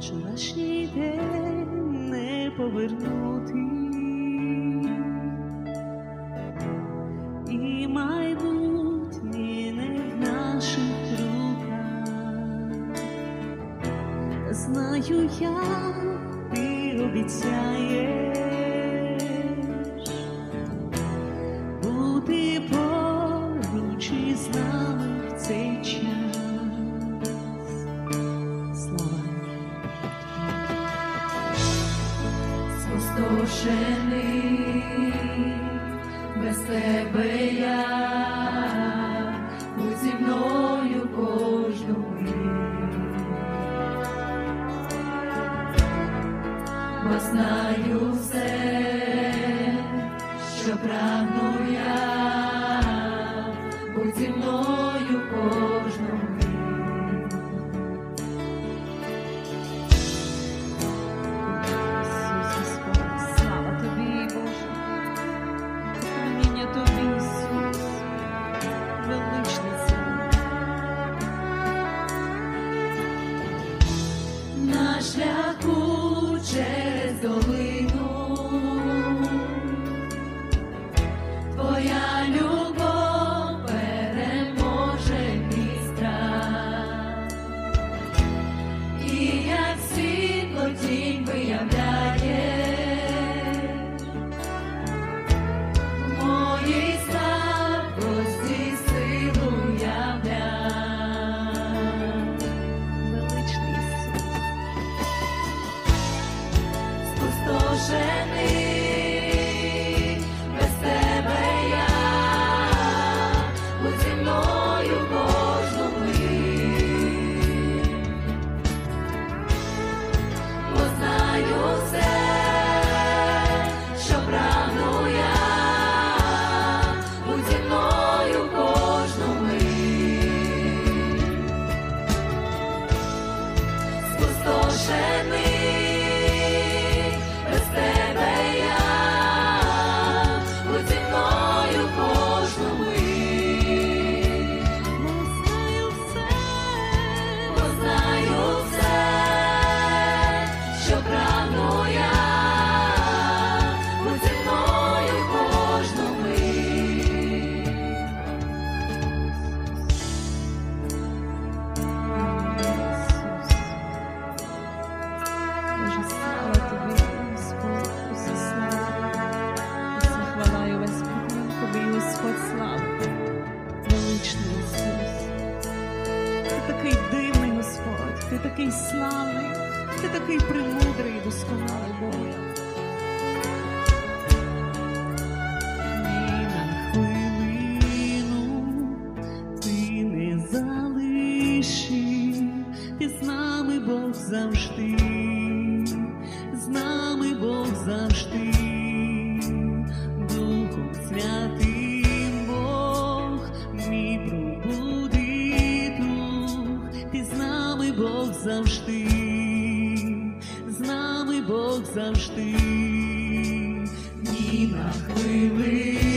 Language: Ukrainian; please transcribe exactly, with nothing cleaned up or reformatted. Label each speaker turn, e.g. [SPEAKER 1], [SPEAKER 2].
[SPEAKER 1] вчорашній день не повернути, і майбутнє не в наших руках. Та знаю я, ти обіцяєш бути поруч із нами в цей час.
[SPEAKER 2] Спустошений, без тебе я, будь зі мною кожну мить, бо знаю все, що прагну я, будь зі мною кожну мить. На шляху через долину твоя любов переможе мій страх, і як світло тінь виявляєш в моїй слабкості силу являєш. Спустошений, без тебе я, будь зі мною кожну мить, бо знаю все, що прагну я, будь зі мною кожну мить. Спустошений,
[SPEAKER 1] ти такий славний, ти такий премудрий і досконалий Бог. Ні на хвилину ти не залишив, ти з нами Бог завжди, з нами Бог завжди, Духом Святим Бог, мій пробуди дух, ти з нами Бог завжди, з нами Бог завжди, ні на хвилину